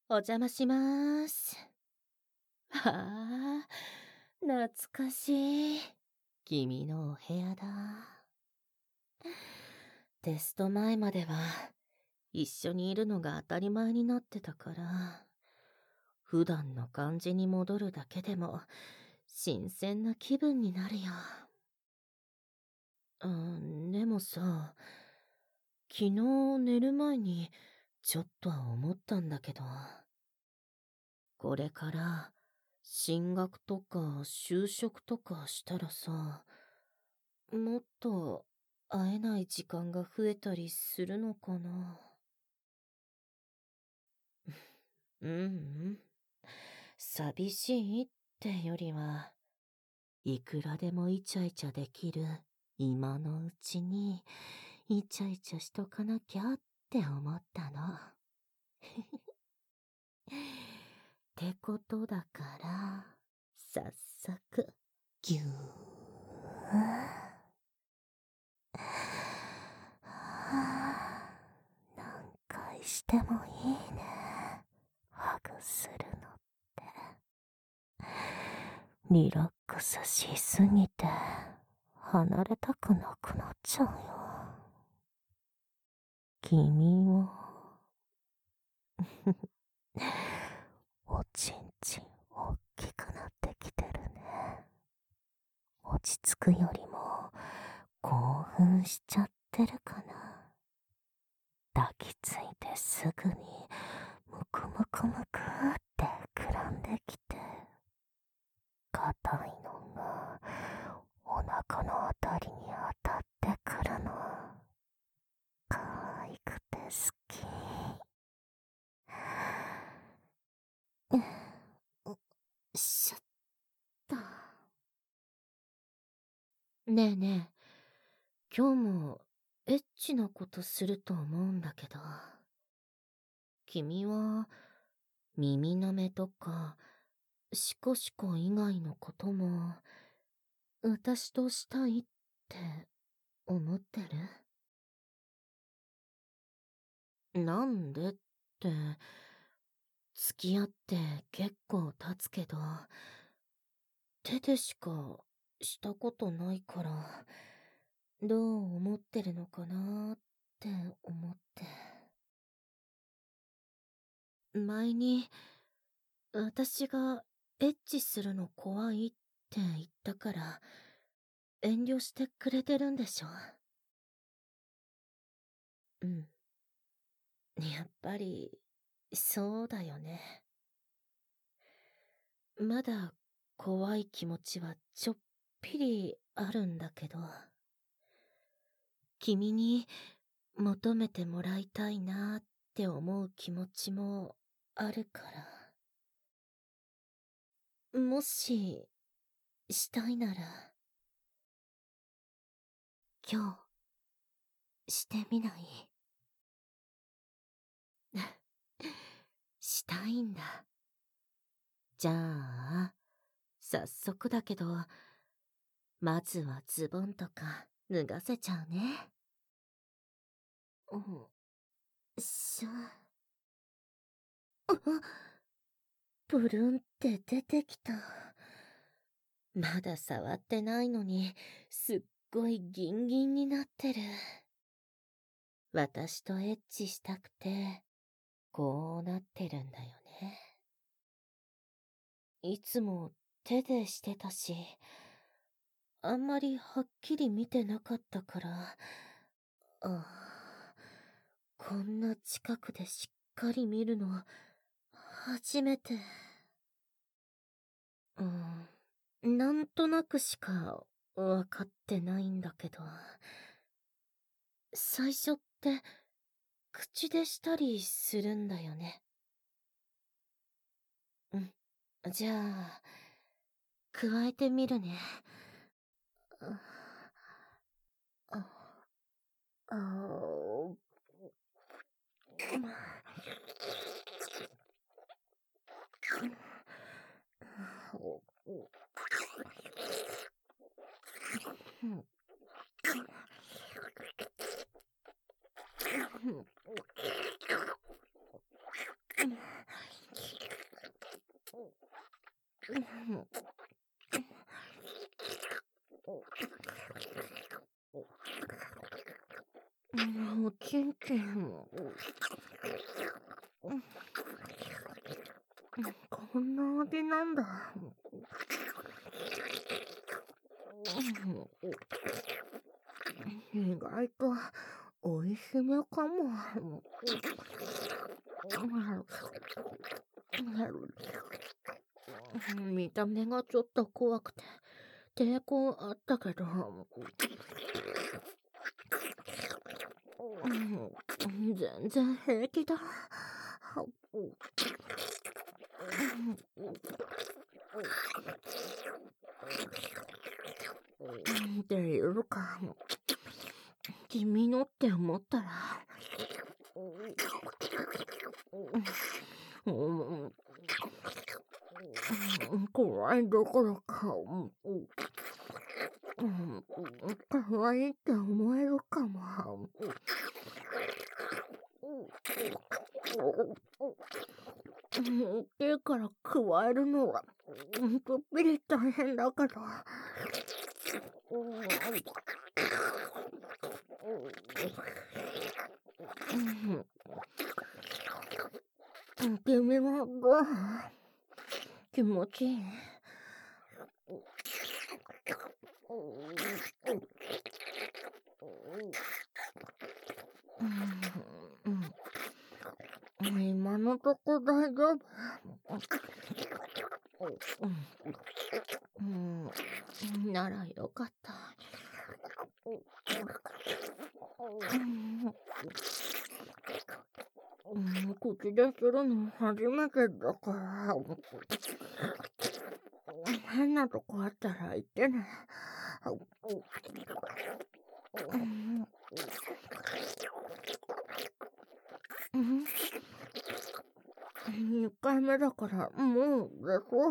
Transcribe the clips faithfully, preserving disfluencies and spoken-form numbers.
お邪魔しまーす。はあ、懐かしい。君のお部屋だ。テスト前までは一緒にいるのが当たり前になってたから、普段の感じに戻るだけでも新鮮な気分になるよ。うん、でもさ、昨日寝る前にちょっとは思ったんだけど、これから進学とか就職とかしたらさ、もっと会えない時間が増えたりするのかな。うんうん。寂しいってよりは、いくらでもイチャイチャできる今のうちに、イチャイチャしとかなきゃって思ったの。ってことだから、早速、ぎゅー。何回してもいいね。ハグするのって。リラックスしすぎて、離れたくなくなっちゃうよ。君を。おちんちんおっきくなってきてるね。落ち着くよりも興奮しちゃってるかな。抱きついてすぐにむくむくむくって膨らんできて、硬いのがお腹のあたりに当たってくるの。可愛くて好き。しょっと。ねえねえ、今日もエッチなことすると思うんだけど、君は耳舐めとかシコシコ以外のことも私としたいって思ってる？なんでって、付き合って結構経つけど、手でしかしたことないから、どう思ってるのかなって思って。前に、私がエッチするの怖いって言ったから、遠慮してくれてるんでしょ？うん。やっぱり、そうだよね。まだ怖い気持ちはちょっぴりあるんだけど、君に求めてもらいたいなって思う気持ちもあるから、もし、したいなら、今日、してみない？したいんだ。じゃあ、早速だけど、まずはズボンとか脱がせちゃうね。うん、しゃ。あ、ブルンって出てきた。まだ触ってないのに、すっごいギンギンになってる。私とエッチしたくて、こうなってるんだよね。いつも手でしてたし、あんまりはっきり見てなかったから、ああ、こんな近くでしっかり見るの、初めて。うん、なんとなくしかわかってないんだけど、最初って口でしたりするんだよね。うん、じゃあ、加えてみるね。あ、あ、あ、 おちんちん。こんな味なんだ。意外と美味しめかも。見た目がちょっと怖くて抵抗あったけど、全然平気だ。っていうか、君のって思ったら、怖いどころか、可愛いって思えるかも。手から加えるのはちょっぴり大変だけど、君はどう？気持ちいい？今のとこ大丈夫。うん、ならよかった。うん、口でするの初めてだから、変なとこあったら言ってね。にかいめだからもうでそう。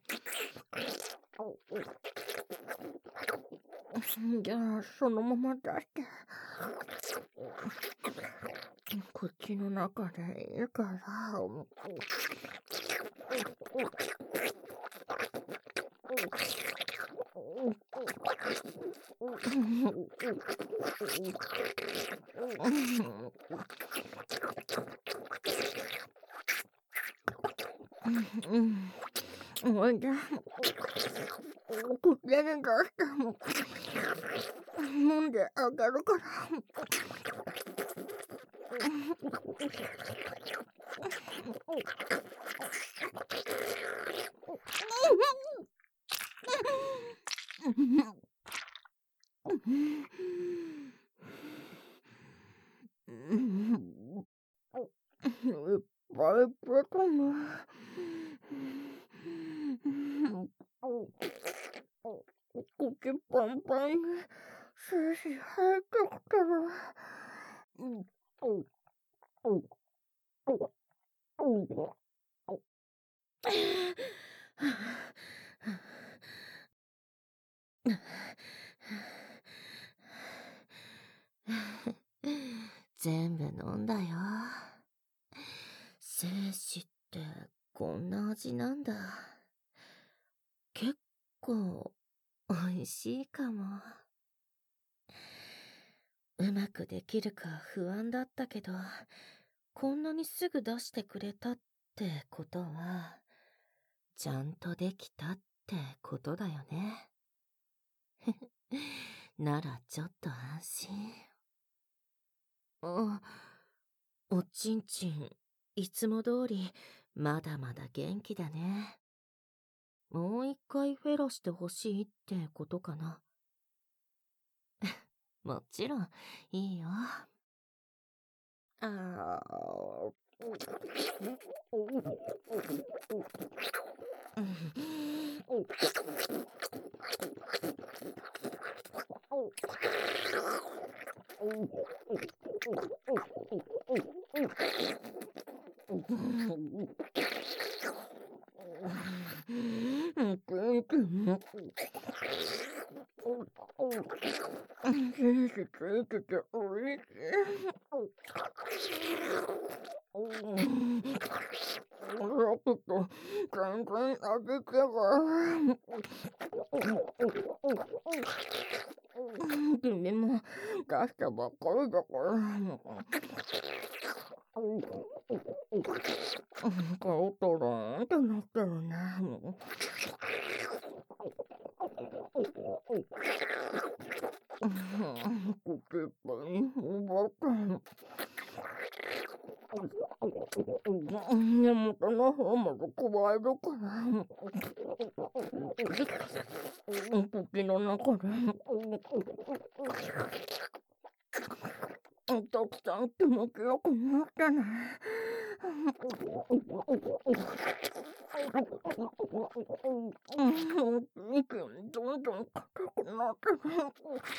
じゃあそのまま出して。口の中でいいから。うん。おいで。口に出しても飲んであげるから。いっぱい出たね。口パンパンに精子入ってきてる。全部飲んだよ。精子ってこんな味なんだ。結構美味しいかも。うまくできるか不安だったけど、こんなにすぐ出してくれたってことは、ちゃんとできたってことだよね。ならちょっと安心。あ、おちんちん、いつも通りまだまだ元気だね。もう一回フェラしてほしいってことかな。もちろんいいよ。あー精子ついてておいしい。ラクと全然なびけが。君も出したばっかりだから。顔とろーんってなってるね。口いっぱいに奪って。根元の方まで加えるから。口の中で。たくさん気持ちよくなったね。息どんどん硬くなってる。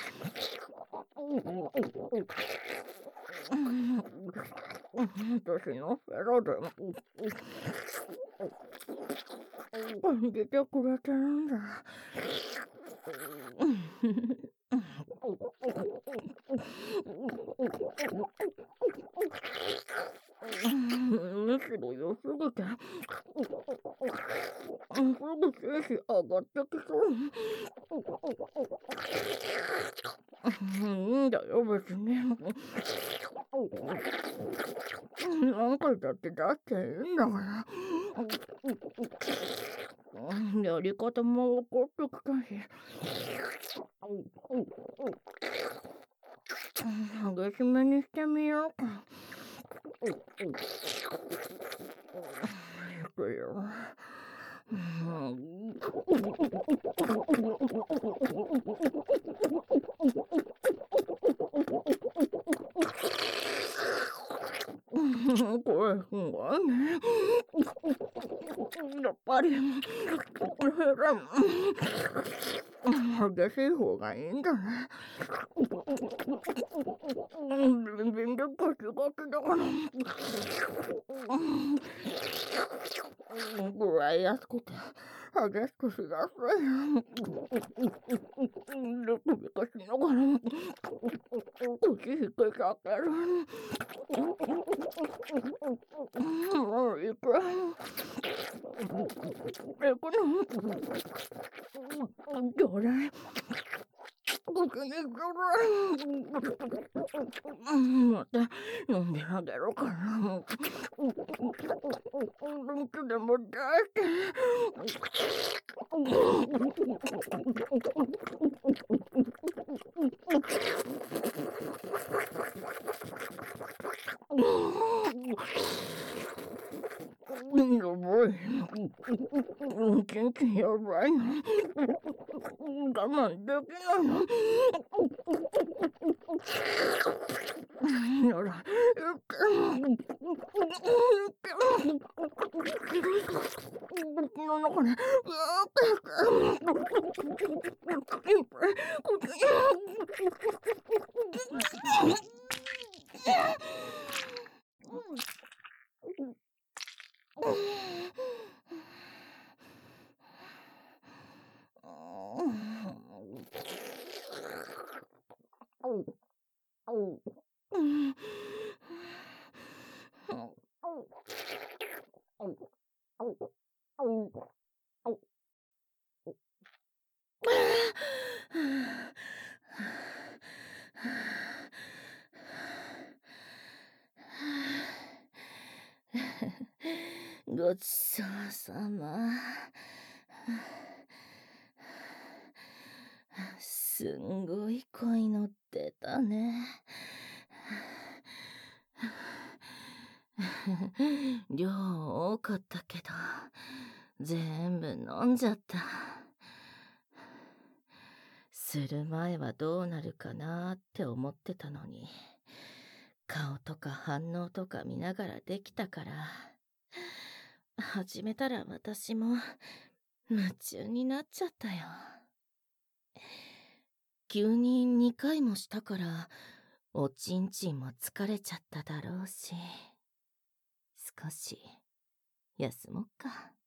私のフェラで感じてくれてるんだ。むしろ良すぎてすぐ精子上がってきそう。いいんだよ別に。何回だって出していいんだから。やり方も分かってきたし。激しめにしてみようか。いくよ。これすごいね。やっぱり激しい方がいいんだね。全然でガチガチだから。ぐらい安くて激しくしやすい。ルクビカしながら口引けちゃってる。もういくらいくのちょうだい。口にくる。また飲んであげるから。いつでも出して。やばい。一日やばいの。我慢できないの。なら、口の中で、ごちそうさま。すんごい恋のってたね。量多かったけど、全部飲んじゃった。する前はどうなるかなって思ってたのに、顔とか反応とか見ながらできたから、始めたら私も夢中になっちゃったよ。急ににかいもしたから、おちんちんも疲れちゃっただろうし、少し休もっか。